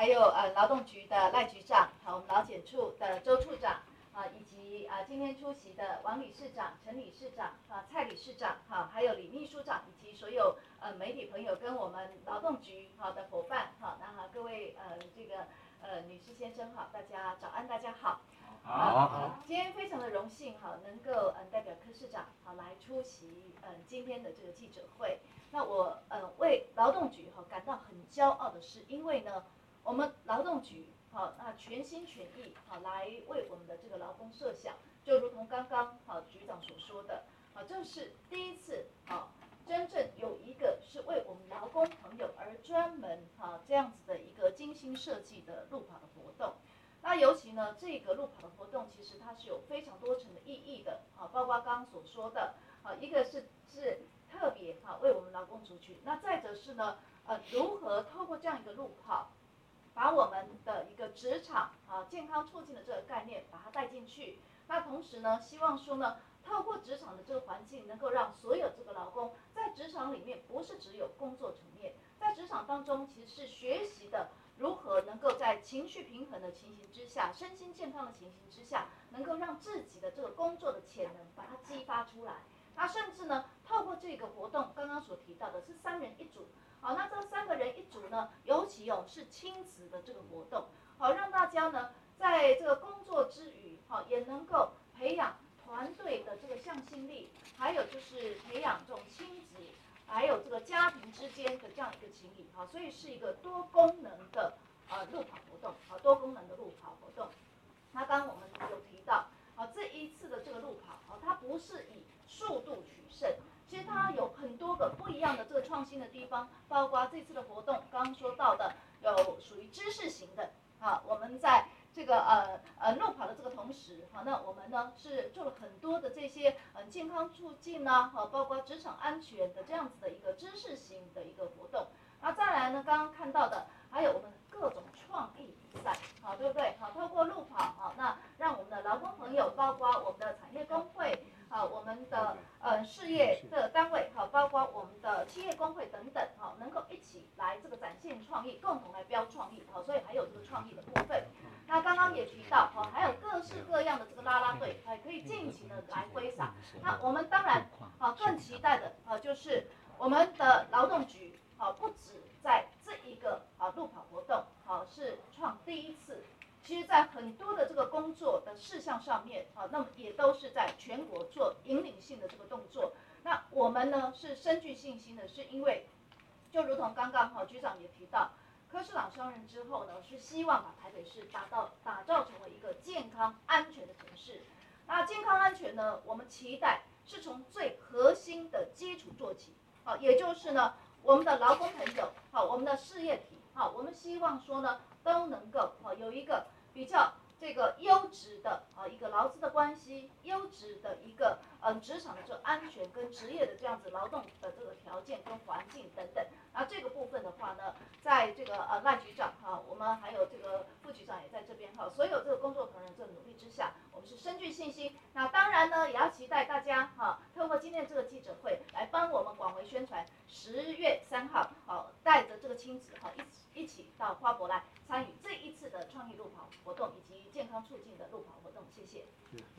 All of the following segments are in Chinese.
有劳动局的赖局长，好，我们劳检处的周处长，以及今天出席的王理事长、陈理事长、蔡理事长，还有李秘书长，以及所有媒体朋友跟我们劳动局的伙伴，那各位这个女士先生大家早安，大家好。好，今天非常的荣幸能够代表柯市长来出席今天的这个记者会。那我为劳动局感到很骄傲的是，因为呢，我们劳动局那全心全意来为我们的这个劳工设想，就如同刚刚局长所说的这是第一次真正有一个是为我们劳工朋友而专门这样子的一个精心设计的路跑的活动。那尤其呢，这个路跑的活动其实它是有非常多层的意义的包括刚刚所说的一个是特别为我们劳工族群，那再者是呢如何透过这样一个路跑，把我们的一个职场健康促进的这个概念把它带进去。那同时呢，希望说呢，透过职场的这个环境，能够让所有这个劳工在职场里面不是只有工作层面，在职场当中其实是学习的如何能够在情绪平衡的情形之下，身心健康的情形之下，能够让自己的这个工作的潜能把它激发出来。那甚至呢，透过这个活动，刚刚所提到的是3人1组，那这3个人1组呢，尤其是亲子的这个活动，让大家呢在这个工作之余，也能够培养团队的这个向心力，还有就是培养这种亲子，还有这个家庭之间的这样一个情谊，所以是一个多功能的路跑活动，多功能的路跑活动。那刚刚我们有提到，这一次的这个路跑，它不是以速度取胜，其实它有很多个不一样的这个创新的地方，包括这次的活动刚刚说到的有属于知识型的我们在这个路跑的这个同时那我们呢是做了很多的这些健康促进包括职场安全的这样子的一个知识型的一个活动。那再来呢，刚刚看到的还有我们各种创意比赛对不对透过路跑那让我们的劳工朋友，包括我们的产业工会我们的事业的单位包括我们的企业工会等等能够一起来这个展现创意，共同来标创意所以还有这个创意的部分。那刚刚也提到还有各式各样的这个啦啦队可以尽情的来挥洒。那我们当然更期待的就是我们的劳动局不止在这一个路跑活动是创第一次，其实在很多的这个工作的事项上面那么也都是在全国做引领性的这个动作。那我们呢是深具信心的，是因为就如同刚刚局长也提到，柯市长上任之后呢，是希望把台北市打造成为一个健康安全的城市。那健康安全呢，我们期待是从最核心的基础做起也就是呢我们的劳工朋友我们的事业体我们希望说呢都能够有一个比较这个优质的一个劳资的关系，优质的一个职场的这个安全跟职业的这样子劳动的这个条件跟环境等等。那这个部分的话呢，在这个赖局长我们还有这个副局长也在这边所有这个工作同仁这个努力之下，我们是深具信心。那当然呢，也要期待大家透过今天的这个记者会来帮我们广为宣传10月3号带着这个亲子一起到花博来参与这一次的创意路跑活动以及健康促进的路跑活动。谢谢。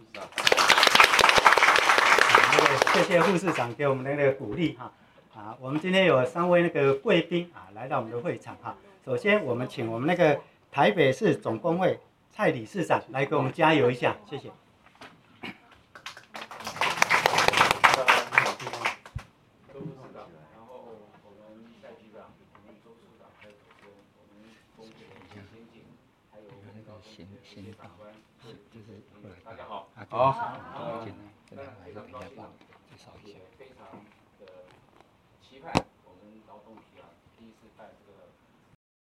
谢谢副市长给我们的那个鼓励我们今天有3位那个贵宾来到我们的会场首先我们请我们那个台北市总工会蔡理事长来给我们加油一下，谢谢。 大家好，那非常高兴，也非常的期盼我们劳动局第一次办这个